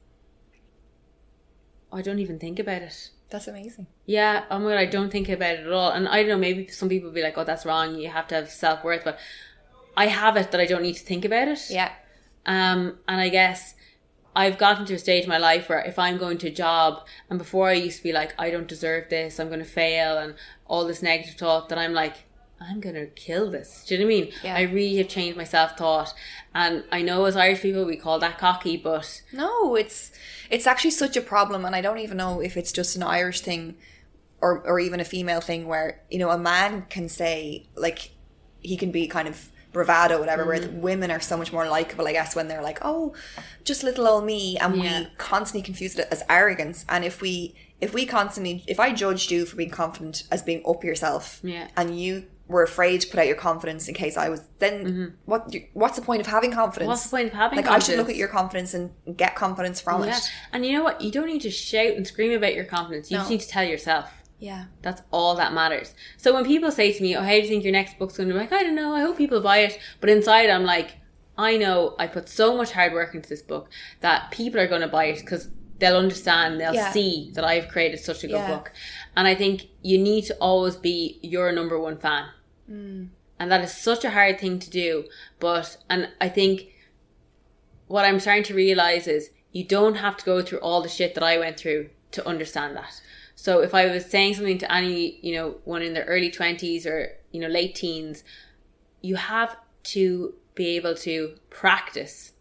I don't even think about it. That's amazing. Yeah, oh my God, I don't think about it at all. And I don't know, maybe some people will be like, oh, that's wrong, you have to have self-worth. But I have it that I don't need to think about it. Yeah. Um, and I guess I've gotten to a stage in my life where if I'm going to a job, and before I used to be like, I don't deserve this, I'm going to fail, and all this negative thought, that I'm like, I'm going to kill this. Do you know what I mean? Yeah. I really have changed my self-thought. And I know as Irish people, we call that cocky, but... No, it's it's actually such a problem. And I don't even know if it's just an Irish thing or, or even a female thing where, you know, a man can say, like, he can be kind of bravado, whatever, mm-hmm. where women are so much more likeable, I guess, when they're like, oh, just little old me. And yeah. we constantly confuse it as arrogance. And if we... If we constantly, if I judged you for being confident as being up yourself, yeah. and you were afraid to put out your confidence in case I was, then mm-hmm. what? What's the point of having confidence? What's the point of having like, confidence? I should look at your confidence and get confidence from yeah. it. And you know what? You don't need to shout and scream about your confidence. You no. just need to tell yourself. Yeah. That's all that matters. So when people say to me, oh, how do you think your next book's going to be? Like, I don't know. I hope people buy it. But inside, I'm like, I know I put so much hard work into this book that people are going to buy it because they'll understand, they'll yeah. see that I've created such a good yeah. book. And I think you need to always be your number one fan. Mm. And that is such a hard thing to do. But, and I think what I'm starting to realise is you don't have to go through all the shit that I went through to understand that. So if I was saying something to any, you know, one in their early twenties or, you know, late teens, you have to be able to practice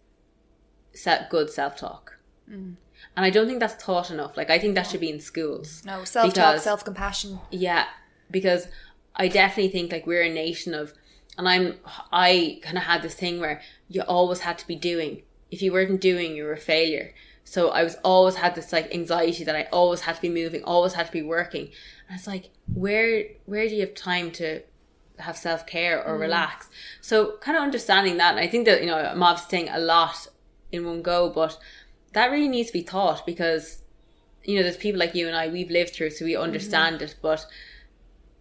good self-talk. Mm. And I don't think that's taught enough. Like, I think that should be in schools. No, self-talk, because, self-compassion. Yeah, because I definitely think, like, we're a nation of... And I'm... I kind of had this thing where you always had to be doing. If you weren't doing, you were a failure. So I was always had this, like, anxiety that I always had to be moving, always had to be working. And it's like, where where do you have time to have self-care or mm. relax? So kind of understanding that. And I think that, you know, I'm obviously saying a lot in one go, but... that really needs to be taught because, you know, there's people like you and I, we've lived through, so we understand mm-hmm. it. But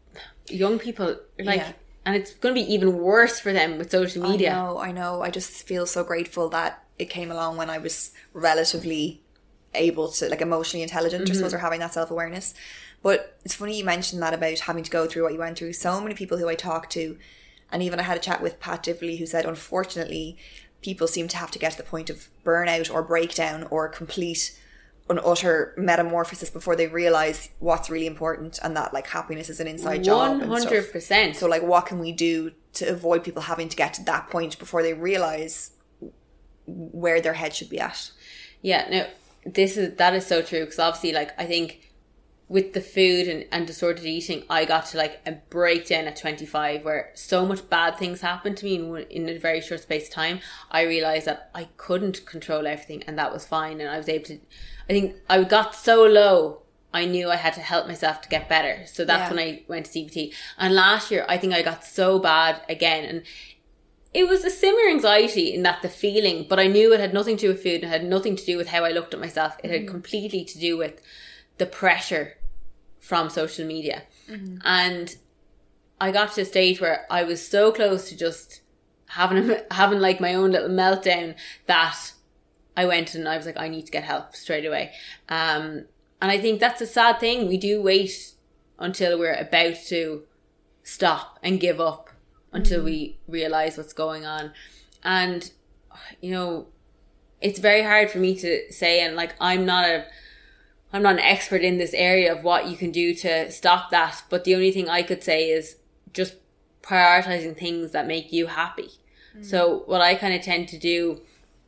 young people like, Yeah. and it's going to be even worse for them with social media. I know, I know. I just feel so grateful that it came along when I was relatively able to, like, emotionally intelligent, mm-hmm. I suppose, or having that self-awareness. But it's funny you mentioned that about having to go through what you went through. So many people who I talked to, and even I had a chat with Pat Dibley, who said, unfortunately, people seem to have to get to the point of burnout or breakdown or complete an utter metamorphosis before they realise what's really important, and that, like, happiness is an inside job. one hundred percent. So, like, what can we do to avoid people having to get to that point before they realise where their head should be at? Yeah, no, this is that is so true, because obviously, like, I think with the food and, and disordered eating, I got to, like, a breakdown at twenty-five where so much bad things happened to me in, in a very short space of time. I realised that I couldn't control everything, and that was fine, and I was able to, I think I got so low, I knew I had to help myself to get better. So that's yeah. when I went to C B T. And last year, I think I got so bad again, and it was a similar anxiety in that the feeling, but I knew it had nothing to do with food, and it had nothing to do with how I looked at myself. It had mm-hmm. completely to do with the pressure from social media. Mm-hmm. And I got to a stage where I was so close to just having having like my own little meltdown that I went and I was like, I need to get help straight away. Um, and I think that's a sad thing. We do wait until we're about to stop and give up until mm-hmm. we realise what's going on. And, you know, it's very hard for me to say, and like, I'm not a I'm not an expert in this area of what you can do to stop that. But the only thing I could say is just prioritizing things that make you happy. Mm. So what I kind of tend to do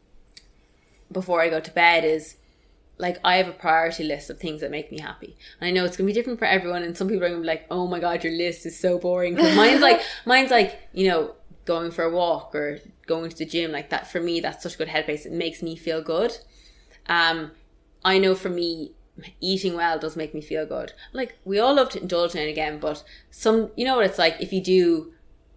before I go to bed is, like, I have a priority list of things that make me happy. And I know it's going to be different for everyone. And some people are going to be like, oh my God, your list is so boring. But mine's like, mine's like, you know, going for a walk or going to the gym. Like that, for me, that's such a good headspace. It makes me feel good. Um, I know for me, eating well does make me feel good. Like, we all love to indulge now and again, but some, you know what it's like, if you do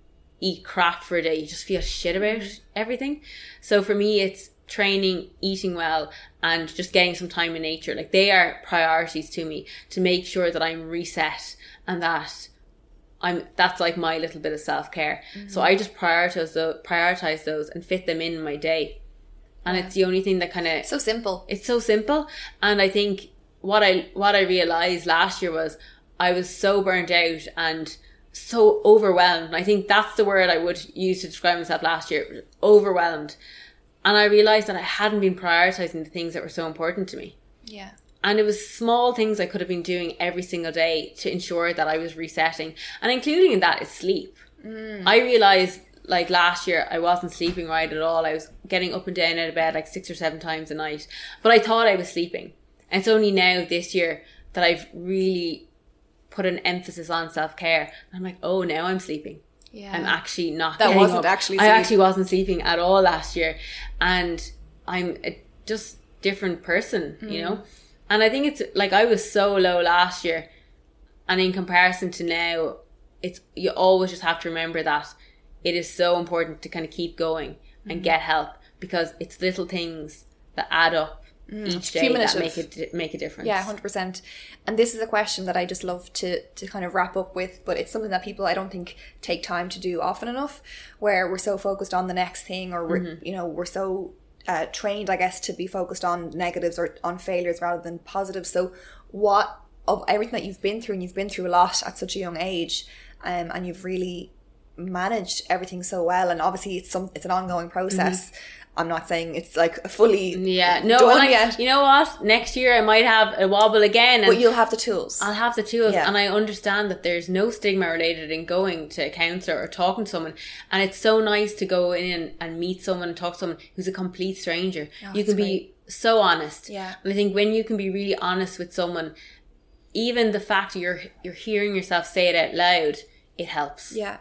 eat crap for a day, you just feel shit about everything. So for me, it's training, eating well, and just getting some time in nature. Like, they are priorities to me, to make sure that I'm reset and that I'm, that's like my little bit of self-care. Mm-hmm. So I just prioritize those, prioritize those and fit them in my day. And yeah. it's the only thing that kind of... So simple. It's so simple. And I think what I what I realised last year was I was so burnt out and so overwhelmed. I think that's the word I would use to describe myself last year. Overwhelmed. And I realised that I hadn't been prioritising the things that were so important to me. Yeah. And it was small things I could have been doing every single day to ensure that I was resetting. And including in that is sleep. Mm. I realised, like, last year I wasn't sleeping right at all. I was getting up and down out of bed like six or seven times a night. But I thought I was sleeping. And it's only now this year that I've really put an emphasis on self-care. And I'm like, oh, now I'm sleeping. Yeah. I'm actually not That getting wasn't up. actually I sleep. actually wasn't sleeping at all last year. And I'm a just different person, mm. you know? And I think it's like, I was so low last year. And in comparison to now, it's you always just have to remember that it is so important to kind of keep going and mm. get help, because it's little things that add up Mm, each day that make it make a difference. Yeah, one hundred percent. And this is a question that I just love to to kind of wrap up with, but it's something that people, I don't think, take time to do often enough, where we're so focused on the next thing, or we're mm-hmm. you know we're so uh, trained, I guess, to be focused on negatives or on failures rather than positives. So what of everything that you've been through, and you've been through a lot at such a young age, um, and you've really managed everything so well, and obviously it's some it's an ongoing process. Mm-hmm. I'm not saying it's like fully yeah no done I, yet. You know what? Next year I might have a wobble again, and but you'll have the tools. I'll have the tools, yeah. and I understand that there's no stigma related in going to a counsellor or talking to someone. And it's so nice to go in and meet someone and talk to someone who's a complete stranger. Oh, you can be great. So honest. Yeah. And I think when you can be really honest with someone, even the fact that you're you're hearing yourself say it out loud, it helps. Yeah.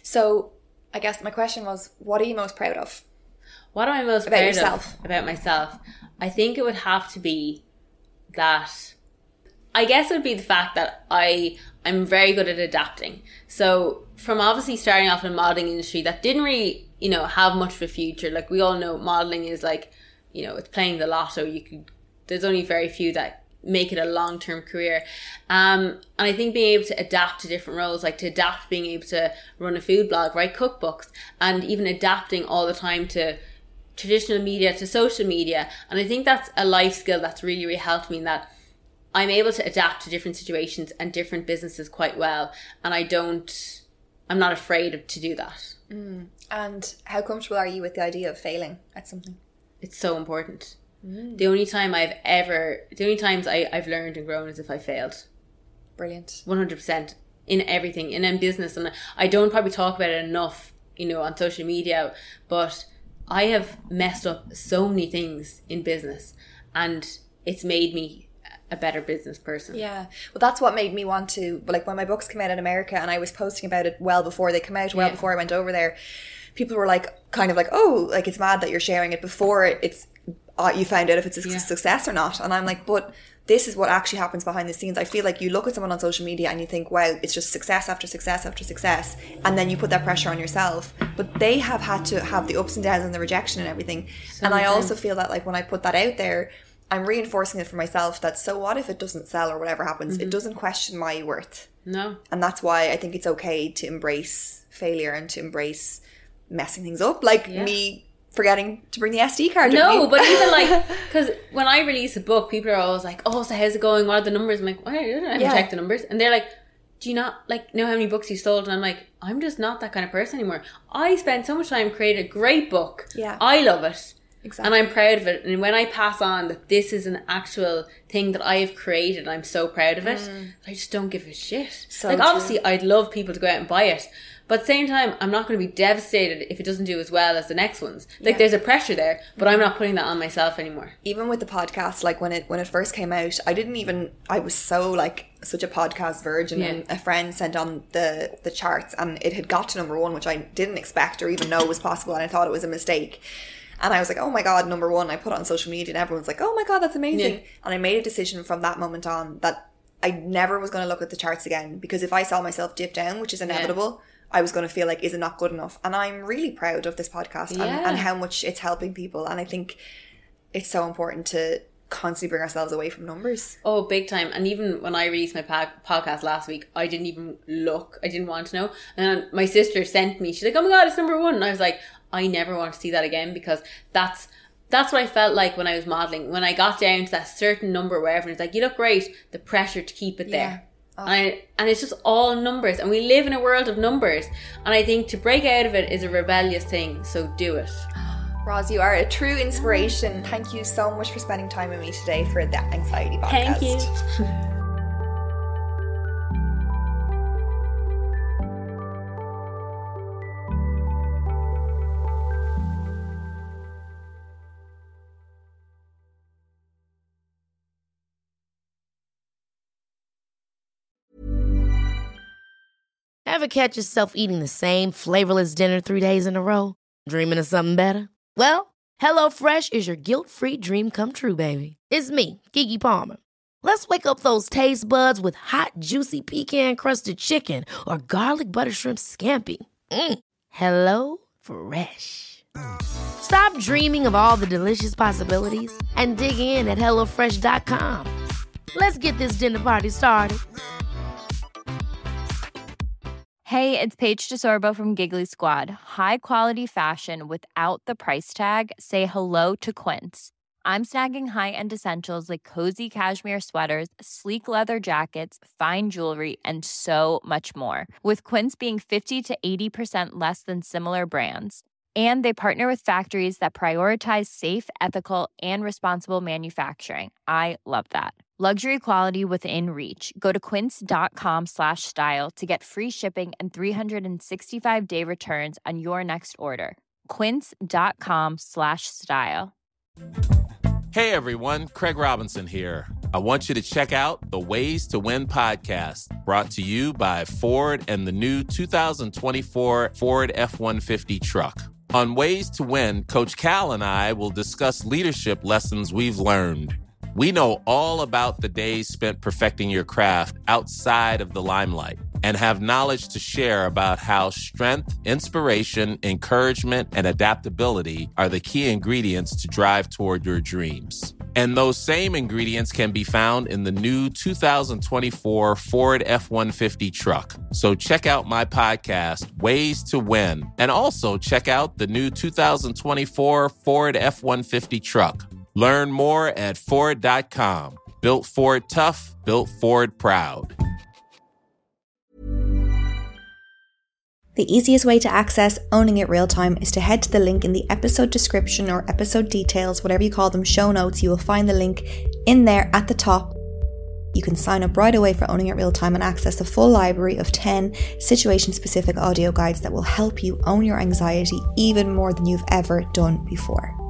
So I guess my question was, what are you most proud of? What am I most about proud yourself? of about myself? I think it would have to be that, I guess it would be the fact that I, I'm very good at adapting. So from obviously starting off in the modelling industry that didn't really, you know, have much of a future. Like, we all know modelling is like, you know, it's playing the lotto. You could, there's only very few that make it a long-term career. Um, and I think being able to adapt to different roles, like to adapt being able to run a food blog, write cookbooks, and even adapting all the time to traditional media, to social media. And I think that's a life skill that's really, really helped me in that I'm able to adapt to different situations and different businesses quite well. And I don't, I'm not afraid to do that. Mm. And how comfortable are you with the idea of failing at something? It's so important. Mm. The only time I've ever, the only times I, I've learned and grown is if I failed. Brilliant. one hundred percent in everything, and in business. And I don't probably talk about it enough, you know, on social media, but I have messed up so many things in business, and it's made me a better business person. Yeah. Well, that's what made me want to, like when my books came out in America and I was posting about it well before they come out, well yeah. before I went over there, people were like, kind of like, oh, like it's mad that you're sharing it before it's, uh, you found out if it's a yeah. success or not. And I'm like, but this is what actually happens behind the scenes. I feel like you look at someone on social media and you think, wow, it's just success after success after success. And then you put that pressure on yourself. But they have had to have the ups and downs and the rejection and everything. So and I also feel that like when I put that out there, I'm reinforcing it for myself that so what if it doesn't sell or whatever happens? Mm-hmm. It doesn't question my worth. No. And that's why I think it's okay to embrace failure and to embrace messing things up. Like yeah. me forgetting to bring the S D card. No, but even like, because when I release a book, people are always like, oh, so how's it going? What are the numbers? I'm like, well, I haven't yeah. checked the numbers. And they're like, do you not like know how many books you sold? And I'm like, I'm just not that kind of person anymore. I spent so much time creating a great book. Yeah. I love it. Exactly. And I'm proud of it. And when I pass on that this is an actual thing that I have created, I'm so proud of it. Mm. I just don't give a shit. So like, true. Obviously, I'd love people to go out and buy it. But at the same time, I'm not going to be devastated if it doesn't do as well as the next ones. Like, yeah. there's a pressure there, but I'm not putting that on myself anymore. Even with the podcast, like when it when it first came out, I didn't even, I was so like such a podcast virgin. Yeah. And a friend sent on the, the charts and it had got to number one, which I didn't expect or even know was possible. And I thought it was a mistake. And I was like, oh my God, number one. I put it on social media and everyone's like, oh my God, that's amazing. Yeah. And I made a decision from that moment on that I never was going to look at the charts again. Because if I saw myself dip down, which is inevitable, yeah. I was going to feel like, is it not good enough? And I'm really proud of this podcast yeah. and, and how much it's helping people. And I think it's so important to constantly bring ourselves away from numbers. Oh, big time. And even when I released my po- podcast last week, I didn't even look. I didn't want to know. And then my sister sent me, she's like, oh my God, it's number one. And I was like, I never want to see that again, because that's that's what I felt like when I was modelling. When I got down to that certain number where everyone's like, you look great, the pressure to keep it there. Yeah. Oh. And, I, and it's just all numbers. And we live in a world of numbers. And I think to break out of it is a rebellious thing. So do it. Roz, you are a true inspiration. Thank you so much for spending time with me today for the Anxiety Podcast. Thank you. Ever catch yourself eating the same flavorless dinner three days in a row? Dreaming of something better? Well, HelloFresh is your guilt-free dream come true, baby. It's me, Keke Palmer. Let's wake up those taste buds with hot, juicy pecan-crusted chicken or garlic butter shrimp scampi. Mm. Hello Fresh. Stop dreaming of all the delicious possibilities and dig in at hello fresh dot com. Let's get this dinner party started. Hey, it's Paige DeSorbo from Giggly Squad. High quality fashion without the price tag. Say hello to Quince. I'm snagging high-end essentials like cozy cashmere sweaters, sleek leather jackets, fine jewelry, and so much more. With Quince being fifty to eighty percent less than similar brands. And they partner with factories that prioritize safe, ethical, and responsible manufacturing. I love that. Luxury quality within reach. Go to quince.com slash style to get free shipping and three sixty-five day returns on your next order. Quince.com slash style. Hey everyone, Craig Robinson here. I want you to check out the Ways to Win podcast, brought to you by Ford and the new two thousand twenty-four Ford F one fifty truck. On Ways to Win, Coach Cal and I will discuss leadership lessons we've learned. We know all about the days spent perfecting your craft outside of the limelight. and have knowledge to share about how strength, inspiration, encouragement, and adaptability are the key ingredients to drive toward your dreams. And those same ingredients can be found in the new two thousand twenty-four Ford F one fifty truck. So check out my podcast, Ways to Win, and also check out the new two thousand twenty-four Ford F one fifty truck. Learn more at Ford dot com. Built Ford tough, built Ford proud. The easiest way to access Owning It Real Time is to head to the link in the episode description or episode details, whatever you call them, show notes. You will find the link in there at the top. You can sign up right away for Owning It Real Time and access the full library of ten situation-specific audio guides that will help you own your anxiety even more than you've ever done before.